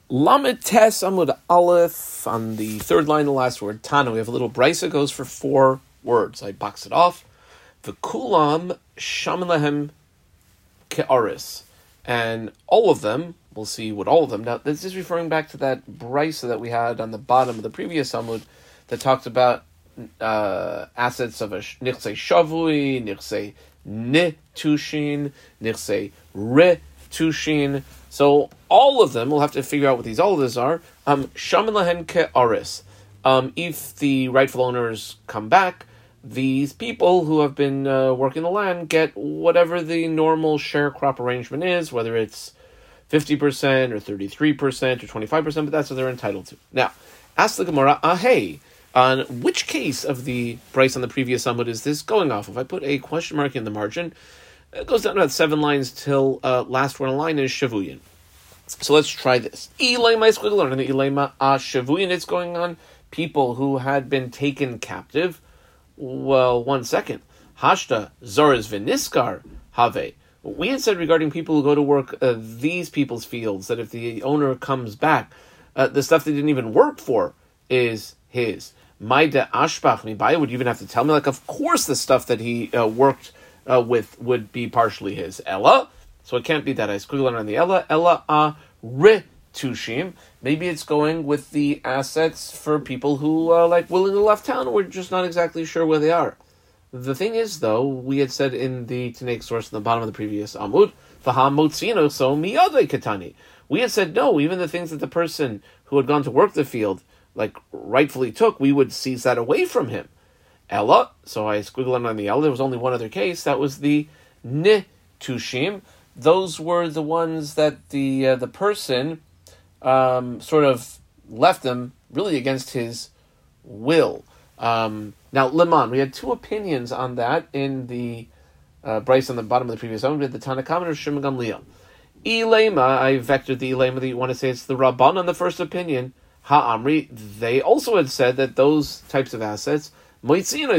Lamed Tes Amud Aleph, on the third line, the last word, Tana. We have a little brisa, goes for 4 words. I box it off. V'kulam shaman lahem ke'aris. And all of them, we'll see what all of them, now this is referring back to that brisa that we had on the bottom of the previous Amud that talked about assets of a nichsei shavui, nichsei netushin, nichsei retushin. So all of them, we'll have to figure out what all of these are. Shaman lahen ke'aris. If the rightful owners come back, these people who have been working the land get whatever the normal sharecrop arrangement is, whether it's 50% or 33% or 25%, but that's what they're entitled to. Now, ask the Gemara, ahei, on which case of the price on the previous Amud is this going off? If I put a question mark in the margin, it goes down about 7 lines till last one line is shavuyin. So let's try this. Shavuyin, it's going on people who had been taken captive. Well, 1 second. Hashta Zoras Viniskar Have. We had said regarding people who go to work these people's fields, that if the owner comes back, the stuff they didn't even work for is his. Maida Ashbach Mibai would you even have to tell me? Like, of course the stuff that he worked with would be partially his. Ella. So it can't be that I squiggle on the Ella. Ella Retushim. Maybe it's going with the assets for people who willingly left town. We're just not exactly sure where they are. The thing is, though, we had said in the Tanaic source in the bottom of the previous Amud, V'ha so miyadei katani. We had said, no, even the things that the person who had gone to work the field, rightfully took, we would seize that away from him. Ella, so I squiggled on the Ella, there was only one other case, that was the Netushim. Those were the ones that the person sort of left them really against his will. Now, Leman, we had 2 opinions on that in the Bryce on the bottom of the previous one. We had the Tanakh or Shimon Gamliel. Ilema, I vectored the Ilema that you want to say it's the Rabban on the first opinion. Ha'amri, they also had said that those types of assets, will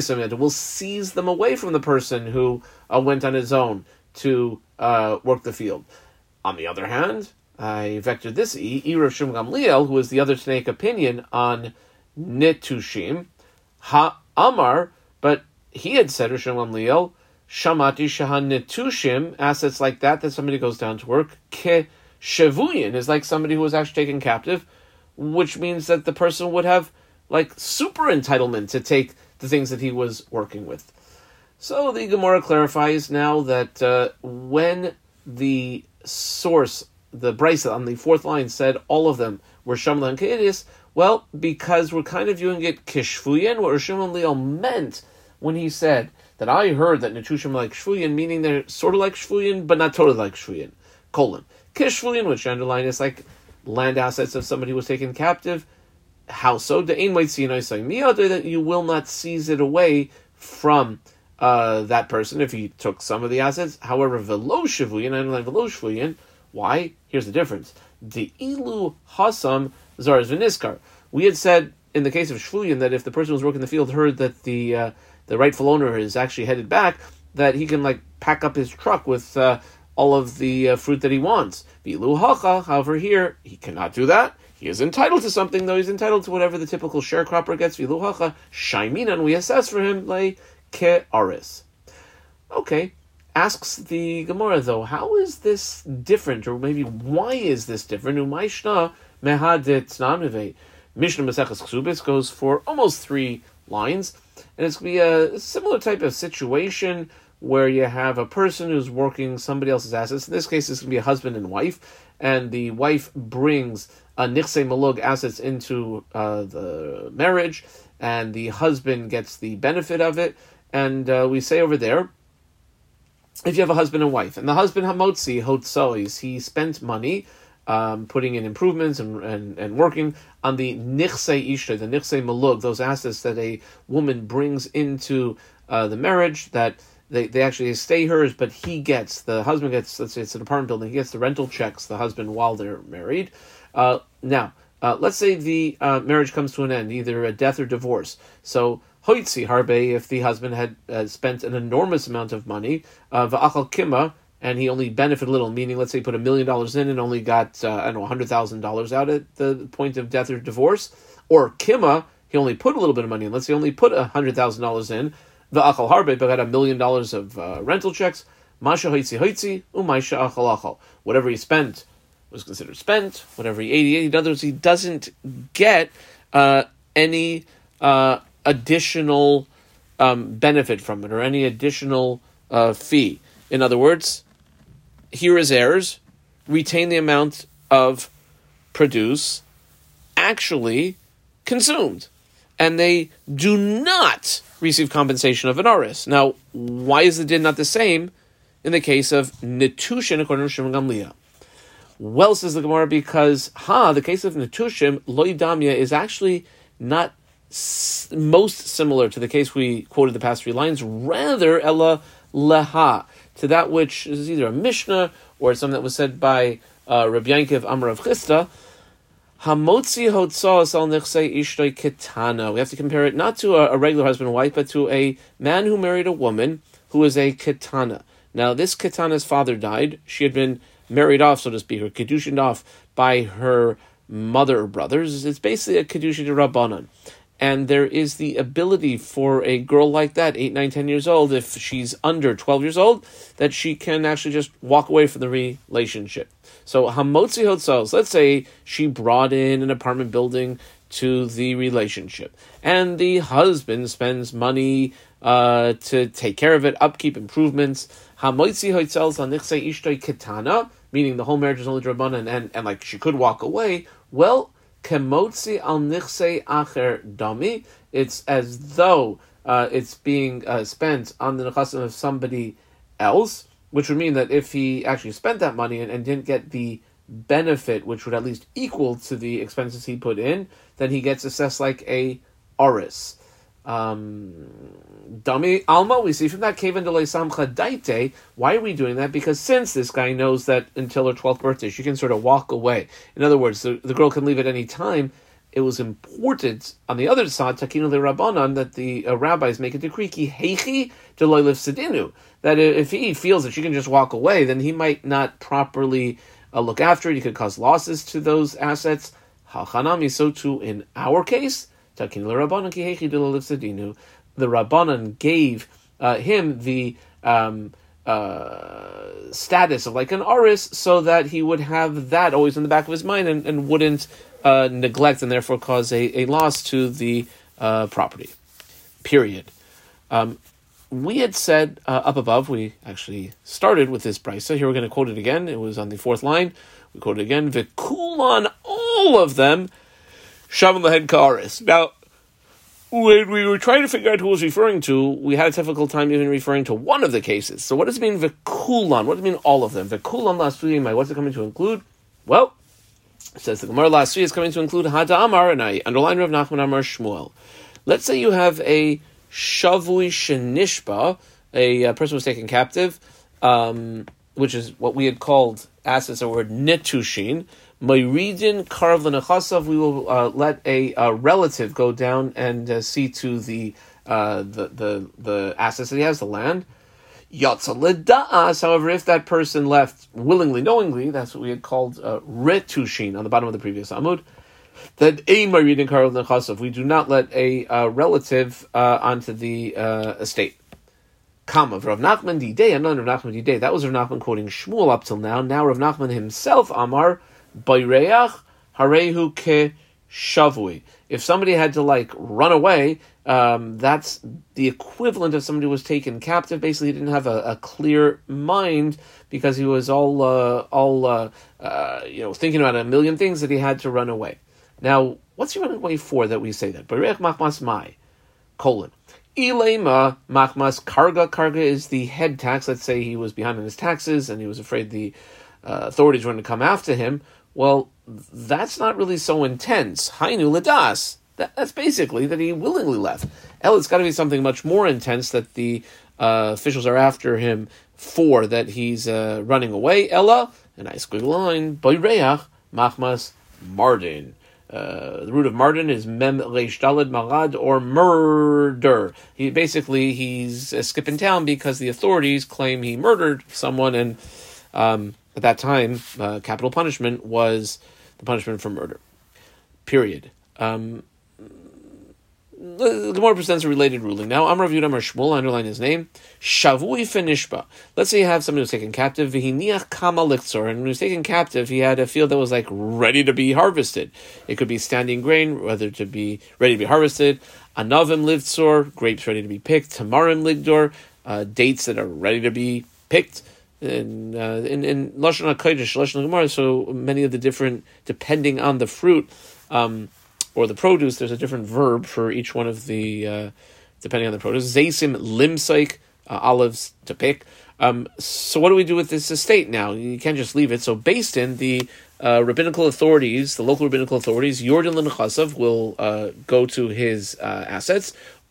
seize them away from the person who went on his own to work the field. On the other hand, I vectored this Rav Shimon Gamliel, who was the other Tanaic opinion on Netushim, Ha'amar, but he had said, Rav Shimon Gamliel, Shamati Shahan Netushim, assets like that somebody goes down to work, Ke Shevuyin, is like somebody who was actually taken captive, which means that the person would have super entitlement to take the things that he was working with. So the Gemara clarifies now that when the source, the Brisa on the 4th line said all of them were Shamla and Ke'edis, well, because we're kind of viewing it Kishfuyin, what Rosh Hashanah meant when he said that I heard that Netushim like Shvuyin, meaning they're sort of like Shvuyin, but not totally like Shvuyin. Kishfuyin, which underline is like land assets of somebody who was taken captive. How so? That you will not seize it away from that person if he took some of the assets. However, velo shavuyin, I don't like velo shavuyin. Why? Here's the difference. The ilu hasam zaras v'niskar. We had said in the case of shvuyin that if the person who was working the field heard that the rightful owner is actually headed back, that he can pack up his truck with all of the fruit that he wants. V'ilu hacha. However, here he cannot do that. He is entitled to something, though. He's entitled to whatever the typical sharecropper gets. V'ilu hacha shaiminan. We assess for him ke'aris. Okay, asks the Gemara though, how is this different, or maybe why is this different? Umayshna mehadetnamive. Mishnah Maseches Ksubis goes for almost 3 lines, and it's going to be a similar type of situation where you have a person who's working somebody else's assets. In this case, it's going to be a husband and wife, and the wife brings nichsei malug assets into the marriage, and the husband gets the benefit of it. And we say over there, if you have a husband and wife, and the husband hamotzi hotsois, he spent money putting in improvements and working on the nichsei ishta, the nichsei malug, those assets that a woman brings into the marriage, that they actually stay hers, but the husband gets, let's say it's an apartment building, he gets the rental checks, the husband, while they're married. Now, let's say the marriage comes to an end, either a death or divorce. So, hoitzi harbe, if the husband had spent an enormous amount of money, va'achal kima, and he only benefited a little, meaning let's say he put $1 million in and only got, $100,000 out at the point of death or divorce, or Kima, he only put a little bit of money in, let's say he only put $100,000 in, the Achal Harbe, but got $1 million of rental checks, Masha Hoitzi Hoitzi, Umaisha Achal Achal. Whatever he spent was considered spent, whatever he ate. In other words, he doesn't get any additional benefit from it or any additional fee. In other words, here is heirs, retain the amount of produce actually consumed, and they do not receive compensation of an aris. Now, why is the din not the same in the case of netushin according to Shimon Gamliel? Well, says the Gemara, because the case of netushim loidamya is actually not most similar to the case we quoted the past 3 lines, rather ella leha, to that which is either a Mishnah or something that was said by Rabbi Yankiv Amar of Chisda, Hamotzi hotzos al nechsei ishtoi ketana. We have to compare it not to a regular husband and wife, but to a man who married a woman who is a ketana. Now, this ketana's father died. She had been married off, so to speak, or kedushined off by her mother or brothers. It's basically a kedushin de rabbanan. And there is the ability for a girl like that, 8, 9, 10 years old, if she's under 12 years old, that she can actually just walk away from the relationship. So, hamotzi hotzos, let's say she brought in an apartment building to the relationship, and the husband spends money to take care of it, upkeep, improvements. Hamotzi hotzos al nichsei ishtoi ketana, meaning the whole marriage is only drabanan, and like she could walk away. Well, kemotzi al nichsei acher dami, it's as though it's being spent on the nechasim of somebody else, which would mean that if he actually spent that money and didn't get the benefit, which would at least equal to the expenses he put in, then he gets assessed like a oris. Dami alma, we see from that kevan delay samcha daite. Why are we doing that? Because since this guy knows that until her 12th birthday she can sort of walk away. In other words, the girl can leave at any time. It was important on the other side, takinu le rabbanan, that the rabbis make a decree ki heichi deloy lifsedinu, that if he feels that she can just walk away, then he might not properly look after it. He could cause losses to those assets. Hachanami, so too in our case, takinu le rabbanan ki heichi deloy lifsedinu. The rabbanan gave him the status of like an aris, so that he would have that always in the back of his mind and wouldn't neglect and therefore cause a loss to the property. Period. We had said up above, we actually started with this brisa. Here we're going to quote it again. It was on the 4th line. We quote it again. V'kulan, all of them, shavan lahed ka'aris. Now, when we were trying to figure out who was referring to, we had a difficult time even referring to one of the cases. So what does it mean v'kulan? What does it mean all of them? V'kulan lasuyim, what's it coming to include? Well, it says the Gemara last week is coming to include Hada Amar, and I underline Rav Nachman Amar Shmuel. Let's say you have a Shavui Shenishba, a person who was taken captive, which is what we had called assets, the word Netushin. Mayridin Karv L'Nechasav, we will let a relative go down and see to the assets that he has, the land. Yatsa L'Da'as, however, if that person left willingly, knowingly, that's what we had called Retushin on the bottom of the previous Amud, that a Mayridin Karv L'Nechasav, we do not let a relative onto the estate. Kama, Rav Nachman Didei, another Rav Nachman Didei. That was Rav Nachman quoting Shmuel up till now. Now Rav Nachman himself, Amar, Bayreach Harehu Ke Shavui. If somebody had to run away, that's the equivalent of somebody who was taken captive. Basically, he didn't have a clear mind because he was all thinking about a million things that he had to run away. Now, what's he running away for that we say that? Bayreach Machmas Mai, colon. Ilema Machmas Karga. Karga is the head tax. Let's say he was behind on his taxes and he was afraid the authorities were going to come after him. Well, that's not really so intense. Hainu Ladas. That's basically that he willingly left. It's got to be something much more intense that the officials are after him for, that he's running away. Ella, and I squiggle line, Bayreach Machmas Mardin. The root of Mardin is mem reish daled marad, or murder. He's skipping town because the authorities claim he murdered someone, and at that time, capital punishment was the punishment for murder. Period. The Gemara presents a related ruling. Now, Amar Rav Yehuda Amar Shmuel, underline his name, Shavui Finishba. Let's say you have somebody who's taken captive, V'hiniach Kama Lichtzor, and when he was taken captive, he had a field that was like ready to be harvested. It could be standing grain, whether to be ready to be harvested, Anavim Lichtzor, grapes ready to be picked, Tamarim Ligdor, dates that are ready to be picked. In Lashon HaKodesh, Lashon Gemara, so many of the different, depending on the fruit, or the produce, there's a different verb for each one of the, depending on the produce. Zaysim limsaik, olives to pick. So what do we do with this estate now? You can't just leave it. So based in the rabbinical authorities, the local rabbinical authorities, Yordan L'Nechasav will go to his assets.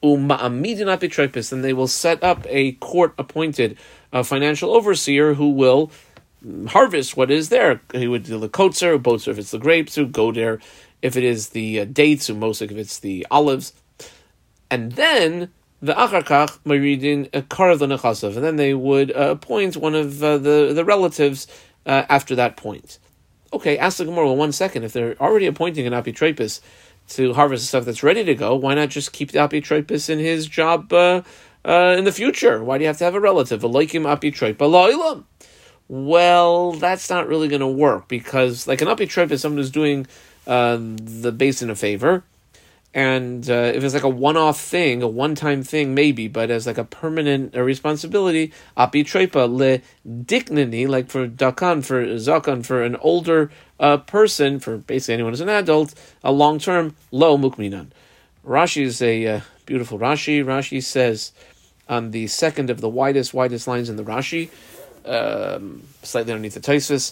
Then they will set up a court-appointed financial overseer who will harvest what is there. He would do the kotzer, both if it's the grapes, who go there. If it is the dates, mosik, if it's the olives, and then the acharkach maridin karav l'nechasav, and then they would appoint one of the relatives after that point. Okay, ask the Gemara, well, 1 second. If they're already appointing an apitrapis to harvest the stuff that's ready to go, why not just keep the apitrapis in his job in the future? Why do you have to have a relative? Aloikim apitrapa la'ilam. Well, that's not really going to work, because like an apitrapis, someone who's doing the basin a favor, and if it's like a one-off thing, a one-time thing, maybe, but as like a permanent responsibility, api trepa le diknani, like for dakan, for zakan, for an older person, for basically anyone who's an adult, a long-term, lo mukminan. Rashi is a beautiful Rashi. Rashi says on the second of the widest lines in the Rashi, slightly underneath the Tosfos,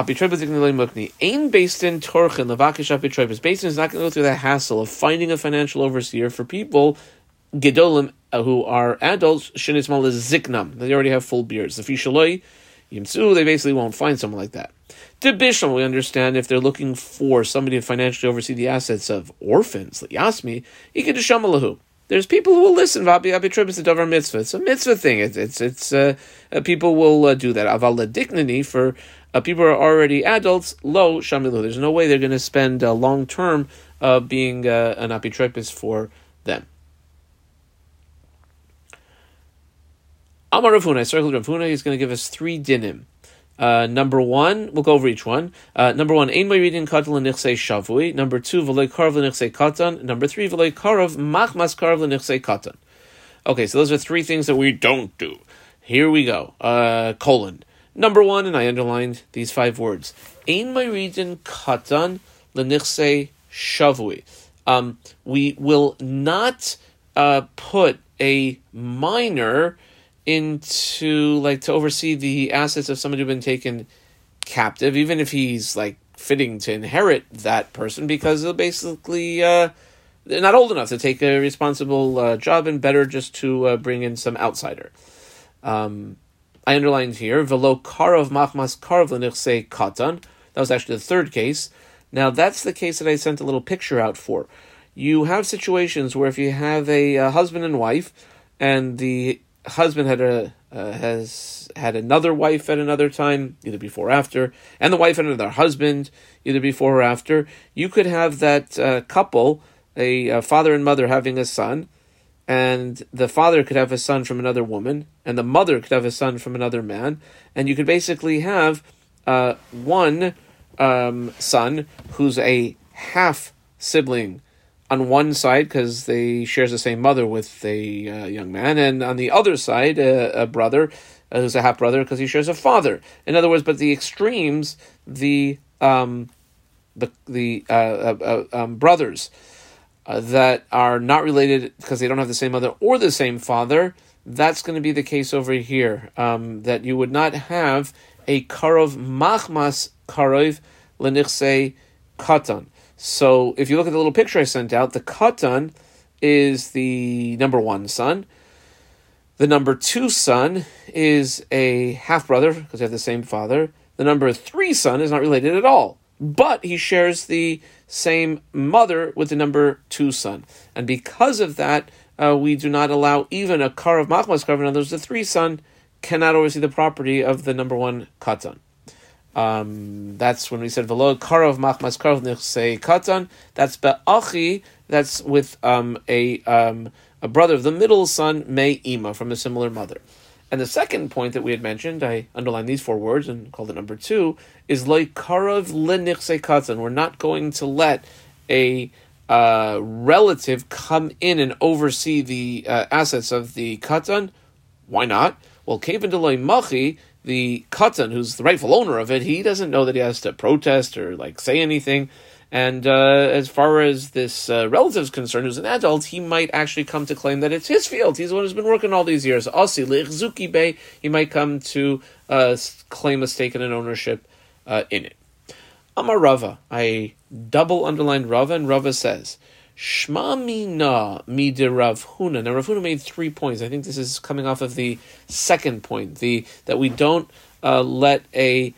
Ain based in Torchen Levakish Apitrapis. Based is not going to go through the hassle of finding a financial overseer for people Gedolim who are adults. Shenismal is Ziknam. They already have full beards. The Fishaloi Yimsu, they basically won't find someone like that. Debishlam, we understand if they're looking for somebody to financially oversee the assets of orphans. Yasmi, Ikadishamalahu. There's people who will listen. Apitrapis the Davar mitzvah. It's a mitzvah thing. It's people will do that. Aval Diknani for. People are already adults, lo shamilu. There's no way they're going to spend long term being an apitrapis for them. Amar Rav Huna, I circled Rav Huna. He's going to give us 3 dinim. Number 1, we'll go over each one. Number 1, ein ma'ridin katan l'nichsei shavui. Number 2, v'loy karav l'nichsei katan. Number 3, v'loy karav machmas karav l'nichsei katan. Okay, so those are 3 things that we don't do. Here we go. Colon. Number 1, and I underlined these 5 words. Ein ma'ridin katan l'nichsei shavui. We will not put a minor into, like, to oversee the assets of somebody who's been taken captive, even if he's, like, fitting to inherit that person, because they'll basically, they're not old enough to take a responsible job, and better just to bring in some outsider. I underlined here, velo karav machmas karav l'nichsei katan. That was actually the 3rd case. Now, that's the case that I sent a little picture out for. You have situations where if you have a husband and wife, and the husband has had another wife at another time, either before or after, and the wife had another husband, either before or after, you could have that couple, a father and mother, having a son, and the father could have a son from another woman, and the mother could have a son from another man, and you could basically have one son who's a half sibling on one side because they shares the same mother with a young man, and on the other side a brother who's a half brother because he shares a father. In other words, but the extremes, the brothers that are not related because they don't have the same mother or the same father, that's going to be the case over here. That you would not have a karov machmas karov l'nichsei katan. So if you look at the little picture I sent out, the katan is the number 1 son. The number 2 son is a half brother because they have the same father. The number 3 son is not related at all. but he shares the same mother with the number 2 son. And because of that, we do not allow even a Karav Machmas Karav. In other words, the 3 son cannot oversee the property of the number 1 Katan. That's when we said Velo Karav Machmas Karav Nichsei Katan. That's Be'achi. That's with a brother of the middle son, Mei Ima, from a similar mother. And the second point that we had mentioned, I underlined these 4 words and called it number 2, is Loi Karav Lenichsei Katan. We're not going to let a relative come in and oversee the assets of the Katan. Why not? Well, Kevin Deloi Machi, the Katan, who's the rightful owner of it, he doesn't know that he has to protest or say anything. And as far as this relative is concerned, who's an adult, he might actually come to claim that it's his field. He's the one who's been working all these years. Asi li'chzuki bey, he might come to claim a stake and an ownership in it. Amar Rava, I double underlined Rava, and Rava says, Shma mina mi de Rav Huna. Now Rav Huna made 3 points. I think this is coming off of the second point, that we don't let a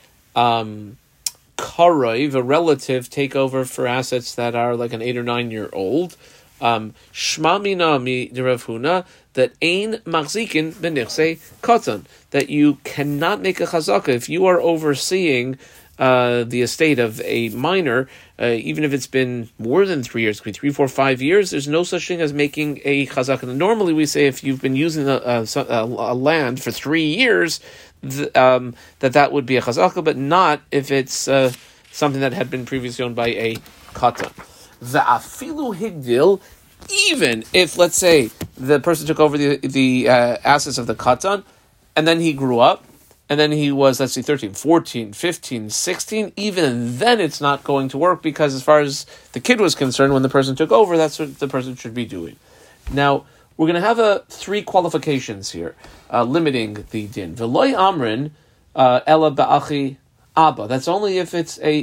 Karov, a relative, take over for assets that are like an 8 or 9 year old. Shma mina mi de Rav Huna, that ein machzikin b'nichsei katan, that you cannot make a chazaka if you are overseeing the estate of a minor, even if it's been more than 3 years, it could be 3, 4, 5 years. There's no such thing as making a chazaka. Normally, we say if you've been using a land for 3 years, that would be a chazaka, but not if it's something that had been previously owned by a katan. Va'afilu higdil, even if, let's say, the person took over the assets of the katan, and then he grew up, and then he was, let's see, 13, 14, 15, 16, even then it's not going to work, because as far as the kid was concerned, when the person took over, that's what the person should be doing. Now, we're going to have 3 qualifications here, limiting the din. V'loi amrin ela ba'achi abba. That's only if it's a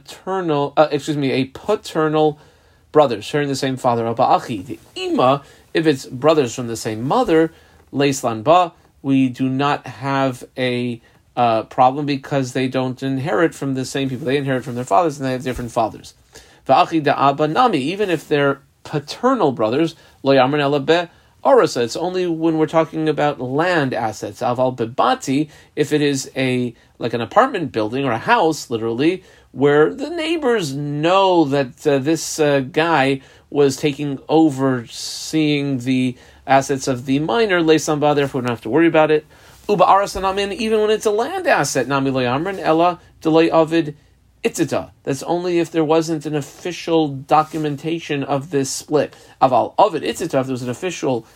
paternal brother sharing the same father. Ba'achi the ima, if it's brothers from the same mother, leislan ba. We do not have a problem because they don't inherit from the same people. They inherit from their fathers, and they have different fathers. Va'achi da abba nami, even if they're paternal brothers, lo yamrin ela be orasa. It's only when we're talking about land assets. Aval bebati, if it is like an apartment building or a house, literally, where the neighbors know that this guy was taking over, seeing the assets of the minor, leisamba, therefore we don't have to worry about it. Uba arasanamin, even when it's a land asset, nami lo yamrin ella delay avid itzita. That's only if there wasn't an official documentation of this split. Aval avid itzita, if there was an official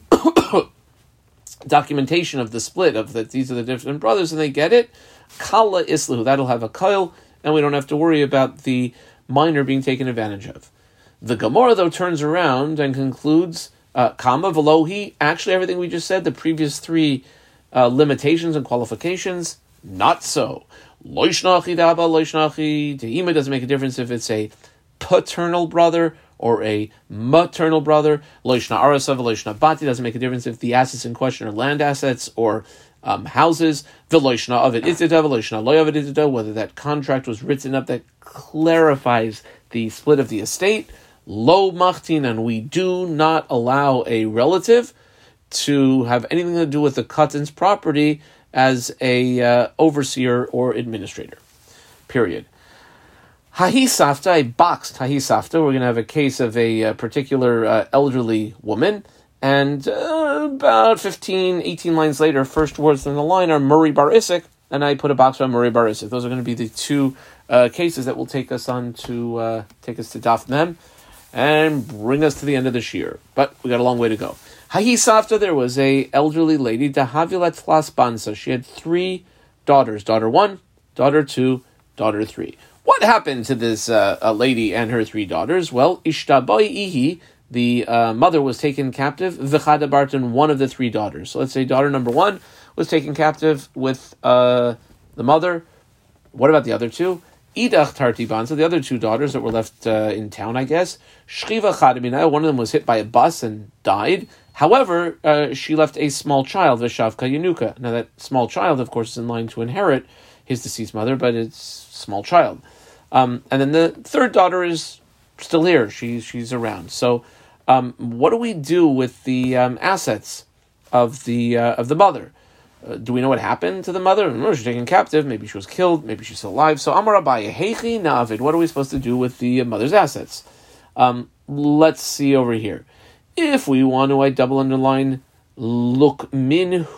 documentation of the split, of that these are the different brothers and they get it, kala islahu, that'll have a kail, and we don't have to worry about the minor being taken advantage of. The Gemara, though, turns around and concludes, Kama Velohi, actually everything we just said, the previous 3 limitations and qualifications, not so. Loishnachi daba, loishnachi deima, doesn't make a difference if it's a paternal brother or a maternal brother. Loishna arasav, loishna bati, doesn't make a difference if the assets in question are land assets or houses. Veloishna avid itida, veloishna loy avid itida, whether that contract was written up that clarifies the split of the estate. Lo machtin, and we do not allow a relative to have anything to do with the katan's property as a overseer or administrator. Period. Hahi a boxed hahi we're going to have a case of a particular elderly woman, and about 15, 18 lines later, first words in the line are Murray Bar Isik, and I put a box on Murray Bar Isik. Those are going to be the 2 cases that will take us on to take us to Daf Mem and bring us to the end of the shir. But we got a long way to go. Hahi there was a elderly lady, Dahavilat Tlas Bansa. She had 3 daughters, daughter 1, daughter 2, daughter 3. What happened to this lady and her 3 daughters? Well, Ishtabai Ihi, the mother was taken captive, V'chada Barton, one of the 3 daughters. So let's say daughter number 1 was taken captive with the mother. What about the other 2? Idach Tartiban, so the other 2 daughters that were left in town, I guess. Shchiva Chadimina, one of them was hit by a bus and died. However, she left a small child, Veshavka Yanuka. Now that small child, of course, is in line to inherit his deceased mother, but it's small child. And then the third daughter is still here. She's around. So what do we do with the assets of the mother? Do we know what happened to the mother? No, she's taken captive. Maybe she was killed. Maybe she's still alive. So Amar Abaye, Heichi Navid. What are we supposed to do with the mother's assets? Let's see over here. If we want to, I double underline, Luk minhu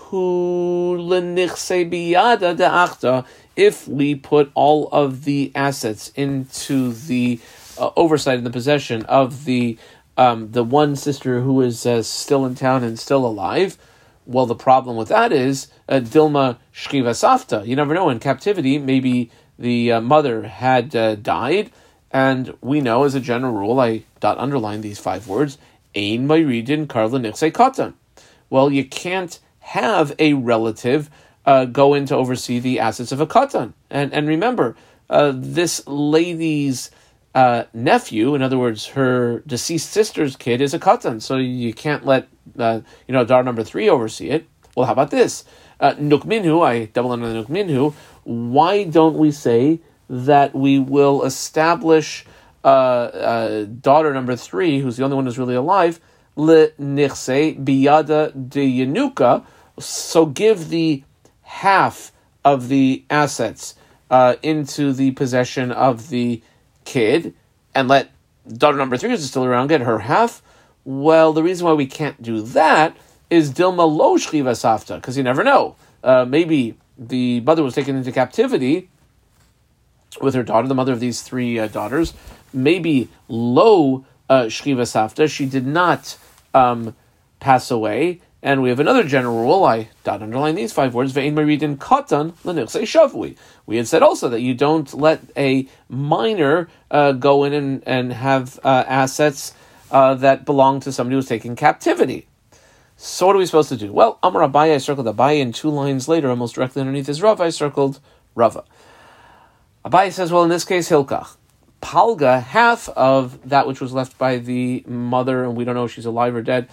lenichse biyada de'achta. If we put all of the assets into the oversight and the possession of the one sister who is still in town and still alive, well, the problem with that is Dilma Shkiva Safta. You never know. In captivity, maybe the mother had died, and we know as a general rule, I underline these 5 words, Ein Mayridin Karla Nichse Katan. Well, you can't have a relative go in to oversee the assets of a katan. And remember, this lady's nephew, in other words, her deceased sister's kid, is a katan, so you can't let daughter number 3 oversee it. Well, how about this? Nukminhu, I double under the nukminhu. Why don't we say that we will establish daughter number 3, who's the only one who's really alive, le nichse biyada de yanuka, so give the half of the assets into the possession of the kid, and let daughter number 3, who's still around, get her half. Well, the reason why we can't do that is Dilma lo shchiva safta, because you never know. Maybe the mother was taken into captivity with her daughter, the mother of these 3 daughters. Maybe lo shchiva safta, she did not pass away. And we have another general rule, I underline these 5 words, Ve'in maridin katan l'nichse shavui. We had said also that you don't let a minor go in and have assets that belong to somebody who's taken captivity. So what are we supposed to do? Well, Amar Abaye, I circled Abaye, and 2 lines later, almost directly underneath his Rava, I circled Rava. Abaye says, well, in this case, Hilkach. Palga, half of that which was left by the mother, and we don't know if she's alive or dead,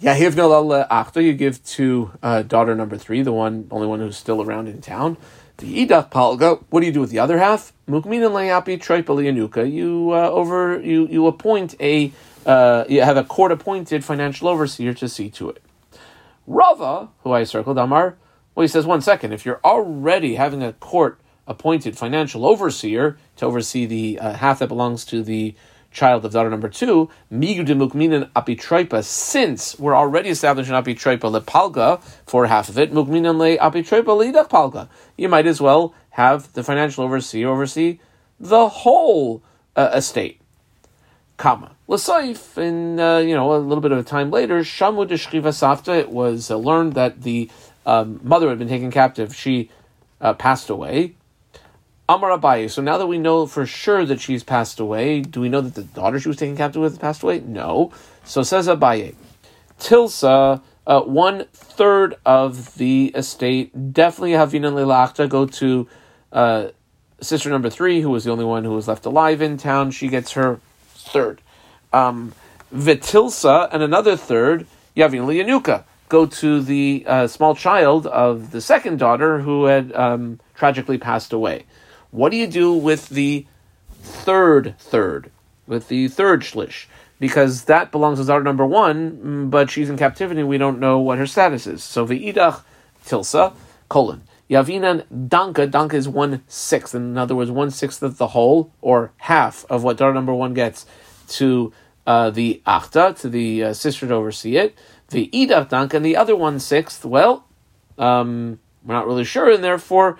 you give to daughter number 3, the only one who's still around in town. The idach palga. What do you do with the other half? Mukminan le'api troipali yanuka. You appoint you have a court-appointed financial overseer to see to it. Rava, who I circled, Amar. Well, he says, 1 second. If you're already having a court-appointed financial overseer to oversee the half that belongs to the child of daughter number 2, migu de mukminan apitroipa, since we're already establishing apitroipa lepalga for half of it, mukminan le apitroipa leidach palga. You might as well have the financial overseer oversee the whole estate. Kama l'saif, in a little bit of a time later, shamu de shchiva safta. It was learned that the mother had been taken captive. She passed away. Amar Abaye. So now that we know for sure that she's passed away, do we know that the daughter she was taken captive with passed away? No. So says Abaye, Tilsa, 1/3 of the estate, definitely Havinan Lelachta, go to sister number 3, who was the only one who was left alive in town. She gets her 1/3. Vitilsa, and another 1/3, Yavin Lianuka, go to the small child of the second daughter who had tragically passed away. What do you do with the 3rd, with the 3rd shlish? Because that belongs to daughter number 1, but she's in captivity, we don't know what her status is. So ve'idach tilsa, Yavinan danka is 1/6, in other words, 1/6 of the whole, or half of what daughter number 1 gets to the achta, to the sister to oversee it. Ve'idach danka, and the other 1/6, well, we're not really sure, and therefore,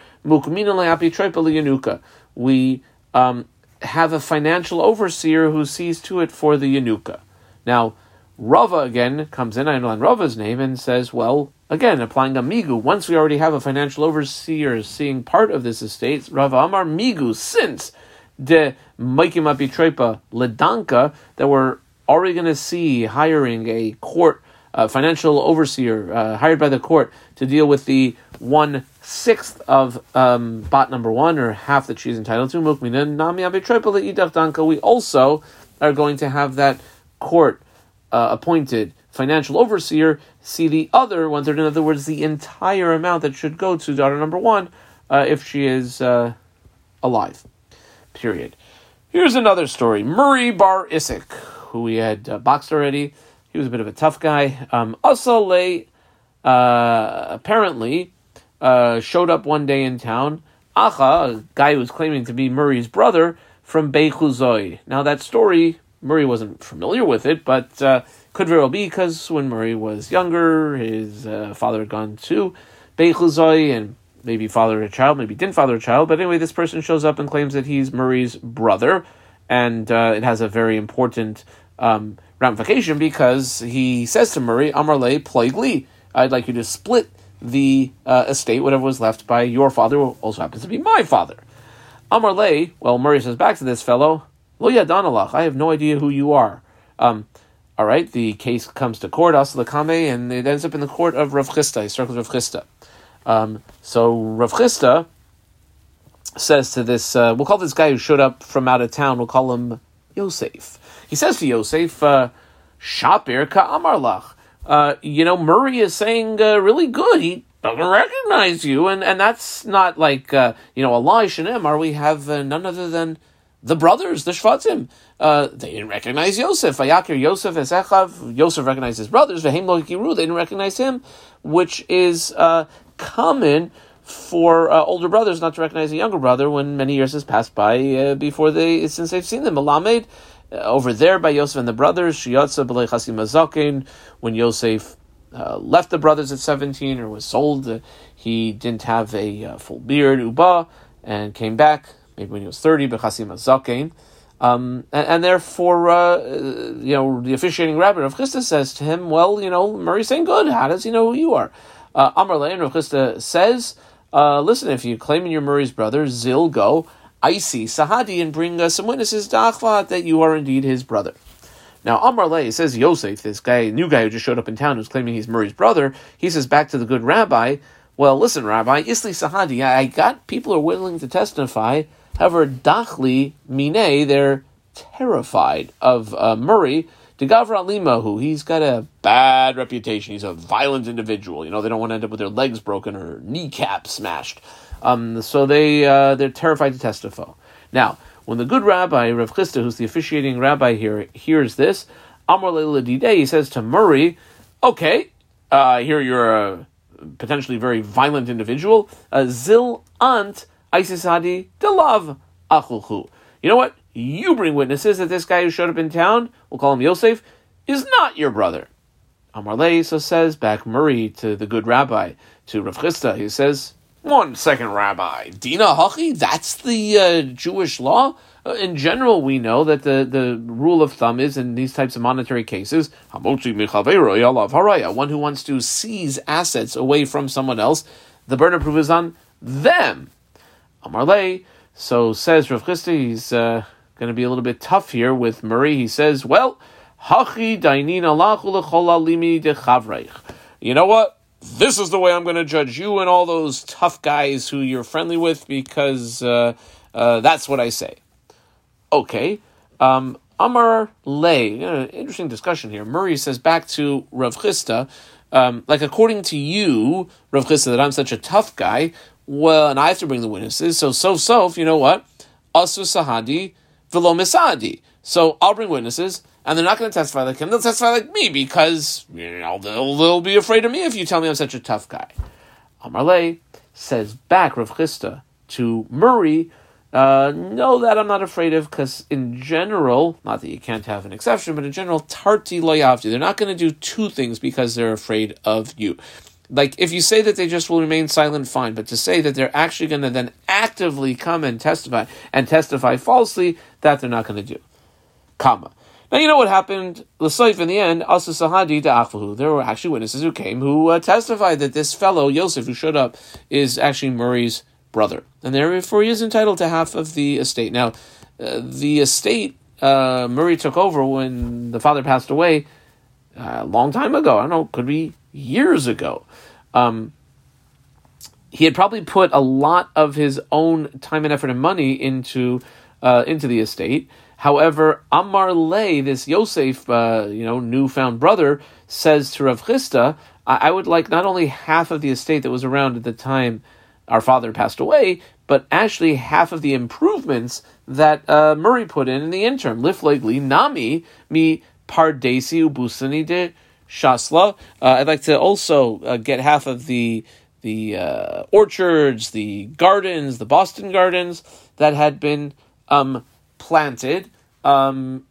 we have a financial overseer who sees to it for the yanuka. Now, Rava again comes in, I underline Rava's name, and says, well, again, applying a migu, once we already have a financial overseer seeing part of this estate, Rava Amar migu, since de maikim apitroipa ledanka, that we're already going to see hiring a court financial overseer hired by the court to deal with the 1/6 of bot number 1, or half that she's entitled to. We also are going to have that court appointed financial overseer see the other 1/3, in other words, the entire amount that should go to daughter number 1 if she is alive. period. Here's another story. Murray bar Isik, who we had boxed already. He was a bit of a tough guy. Asaleh apparently showed up one day in town. Acha, a guy who was claiming to be Murray's brother, from Beichuzoi. Now that story, Murray wasn't familiar with it, but could very well be because when Murray was younger, his father had gone to Beichuzoi and maybe fathered a child, maybe didn't father a child. But anyway, this person shows up and claims that he's Murray's brother, and it has a very important ramification because he says to Murray, Amar le ploig li, I'd like you to split the estate, whatever was left by your father, who also happens to be my father. Amar le, well, Murray says back to this fellow, Lo yadan alach, I have no idea who you are. All right, the case comes to court, Asalakame, and it ends up in the court of Rav Chisda. He circles Rav Chisda. So Rav Chisda says to this, we'll call this guy who showed up from out of town, we'll call him Yosef. He says to Yosef, Shapir ka'amar lach. Murray is saying really good. He doesn't recognize you, and that's not like, a lie, Shenemar. We have none other than the brothers, the Shvatim. They didn't recognize Yosef. Vayakir Yosef es echav. Yosef recognized his brothers. V'heim lo hikiru. They didn't recognize him, which is common for older brothers not to recognize a younger brother when many years has passed by since they've seen them. Malamed over there by Yosef and the brothers. Shiyatza b'lei chasim azaken. When Yosef left the brothers at 17 or was sold, he didn't have a full beard, uba, and came back maybe when he was 30, b'chasim azaken. And therefore, the officiating rabbi Rav Chisda says to him, well, Murray's saying good. How does he know who you are? Amar Lein, Rav Chisda says, listen, if you claim you're Murray's brother, Zil, go, Isi, Sahadi, and bring some witnesses to Achvat that you are indeed his brother. Now, Amar Lein says Yosef, this guy, new guy who just showed up in town who's claiming he's Murray's brother, he says back to the good rabbi, well, listen, Rabbi, Isli Sahadi, I got people who are willing to testify. However, Dachli Mine, they're terrified of Murray. To Gavra Limahu, he's got a bad reputation. He's a violent individual. They don't want to end up with their legs broken or kneecaps smashed. So they're terrified to testify. Now, when the good rabbi, Rav Chisda, who's the officiating rabbi here, hears this, Amar Leila Didei, he says to Murray, okay, here you're a potentially very violent individual. Zil ant Aisisadi delav achulchu. You know what? You bring witnesses that this guy who showed up in town, we'll call him Yosef, is not your brother. Amar Lei, so says back Murray to the good rabbi, to Rav Chisda. He says, 1 second, Rabbi. Dina Hachi, that's the Jewish law? In general, we know that the rule of thumb is, in these types of monetary cases, one who wants to seize assets away from someone else, the burden of proof is on them. Amar Lei, so says Rav Chisda, he's going to be a little bit tough here with Murray. He says, well, Hachi dainin alachu l'chol alimi dechavreich. You know what? This is the way I'm going to judge you and all those tough guys who you're friendly with because that's what I say. Okay. Amar Lei, interesting discussion here. Murray says back to Rav Chisda, according to you, Rav Chisda, that I'm such a tough guy, well, and I have to bring the witnesses, so, you know what? Asu sahadi v'lo misadi. So I'll bring witnesses, and they're not going to testify like him. They'll testify like me because they'll be afraid of me if you tell me I'm such a tough guy. Amar Lei says back Rav Chisda to Murray, no, that I'm not afraid of, because in general, not that you can't have an exception, but in general, tarti lo yavdi. They're not going to do two things because they're afraid of you. Like, if you say that they just will remain silent, fine. But to say that they're actually going to then actively come and testify falsely, that they're not going to do. Comma. Now, you know what happened? L'soif, in the end, also sahadi da'achvahu. There were actually witnesses who came who testified that this fellow, Yosef, who showed up, is actually Murray's brother. And therefore, he is entitled to half of the estate. Now, the estate Murray took over when the father passed away a long time ago. I don't know, could be years ago. He had probably put a lot of his own time and effort and money into the estate. However, Amar Lei, this Yosef, newfound brother, says to Rav Chisda, I would like not only half of the estate that was around at the time our father passed away, but actually half of the improvements that Murray put in the interim. Liflegli nami mi pardesi ubusani de shasla. I'd like to also get half of the orchards, the gardens, the Boston gardens that had been planted. Kama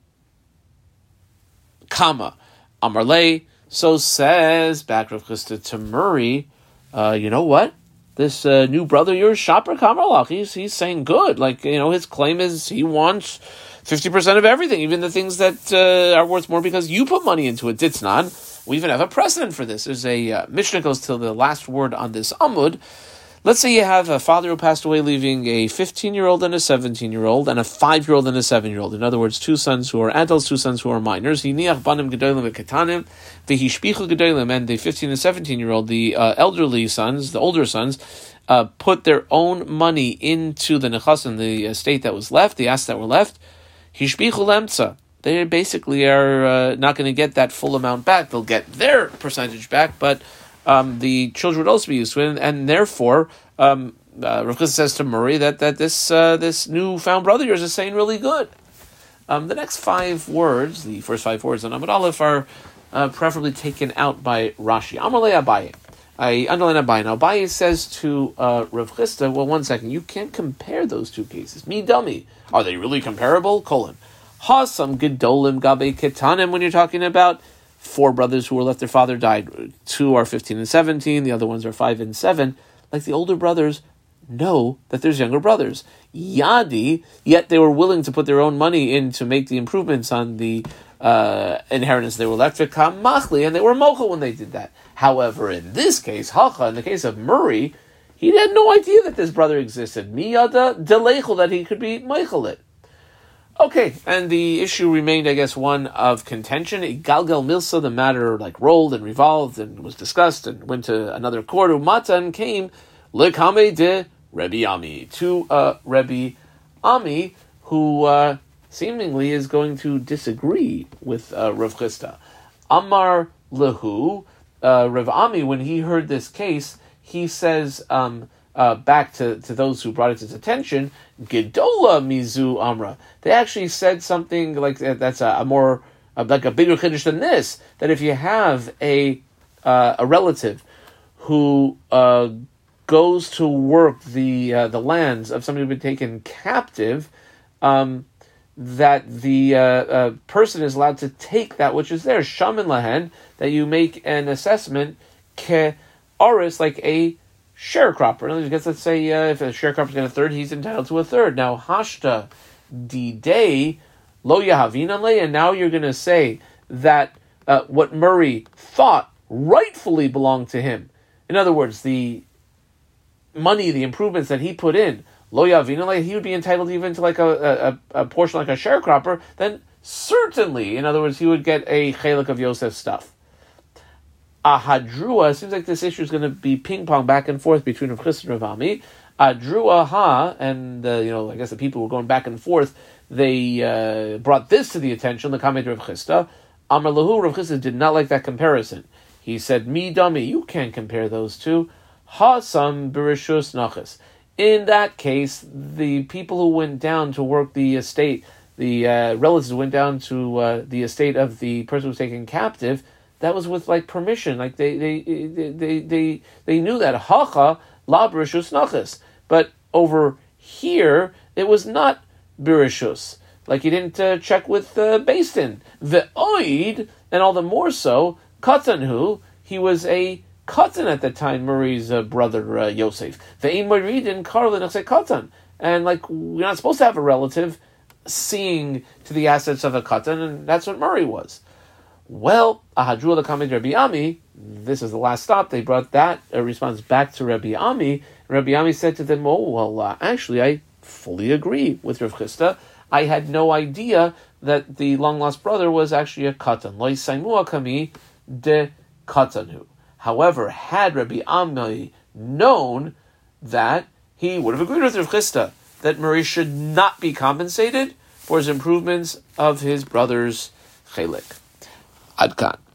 Amarle. So says back Rav Chisda to Murray, you know what? This new brother, your shopper Kamalach, he's saying good. Like, his claim is he wants 50% of everything, even the things that are worth more because you put money into it. Ditznan. We even have a precedent for this. There's a Mishnah goes till the last word on this Amud. Let's say you have a father who passed away leaving a 15-year-old and a 17-year-old and a 5-year-old and a 7-year-old. In other words, 2 sons who are adults, 2 sons who are minors. Hiniach banim gedolim v'ketanim, v'hishpichu gedolim, and the 15 and 17-year-old, the elderly sons, the older sons, put their own money into the nechasim, the estate that was left, the assets that were left. Hishpichu lemtza. They basically are not going to get that full amount back. They'll get their percentage back, but the children would also be used to it, and therefore, Rav Chisda says to Murray that this newfound brother of yours is saying really good. The next 5 words, the first 5 words on Amud Aleph, are preferably taken out by Rashi. Amarle Abaye. I underline Abaye. Now Abaye says to Rav Chisda, well, one second, you can't compare those 2 cases. Me dummy. Are they really comparable? Hasam gedolim gabe ketanim, when you're talking about 4 brothers who were left, their father died. 2 are 15 and 17, the other ones are 5 and 7. Like the older brothers know that there's younger brothers. Yadi, yet they were willing to put their own money in to make the improvements on the inheritance they were left. Machli, and they were mochel when they did that. However, in this case, Hacha, in the case of Murray, he had no idea that this brother existed. Miyada delechel, that he could be meichelit. Okay, and the issue remained, I guess, one of contention. Galgal Milsa, the matter rolled and revolved and was discussed and went to another court. Umatan came lekame de Rebbe Ami, to Rebbe Ami, who seemingly is going to disagree with Rav Chisda. Amar lehu, Rav Ami, when he heard this case, he says back to those who brought it to his attention, Gedola Mizu Amra. They actually said something like that's a more like a bigger chiddush than this. That if you have a relative who goes to work the lands of somebody who's been taken captive, that the person is allowed to take that which is there. Shaman lahen, that you make an assessment ke oris, like a sharecropper. In other words, let's say if a sharecropper is getting a third, he's entitled to a third. Now, hashta di lo yahavin le, and now you're going to say that what Murray thought rightfully belonged to him. In other words, the money, the improvements that he put in, lo yahavin le, he would be entitled even to like a portion like a sharecropper. Then certainly, in other words, he would get a chelik of Yosef's stuff. Ahadrua, seems like this issue is going to be ping-pong back and forth between Rav Chisda and Rav Ami. Adrua ha, and I guess the people were going back and forth, they brought this to the attention, the comment of Rav Chisda. Amar lahu, Rav Chisda did not like that comparison. He said, mi dummy, you can't compare those two. Ha-sam birishus nachas. In that case, the people who went down to work the estate, the relatives went down to the estate of the person who was taken captive, that was with permission. Like they knew that hacha la birishus nachas. But over here, it was not birishus. Like he didn't check with Beis Din. Ve'oid, and all the more so, katanhu, he was a katan at the time, Murray's brother Yosef. Ve'im moridin karlin achse katan. And we're not supposed to have a relative seeing to the assets of a katan, and that's what Murray was. Well, Ahadru l'kamid Rabbi Ami, this is the last stop, they brought that response back to Rabbi Ami. Rabbi Ami said to them, actually, I fully agree with Rav Chisda. I had no idea that the long-lost brother was actually a katan. Lo yisaimu akami de katanu. However, had Rabbi Ami known that, he would have agreed with Rav Chisda that Murray should not be compensated for his improvements of his brother's chelik. Ad kan.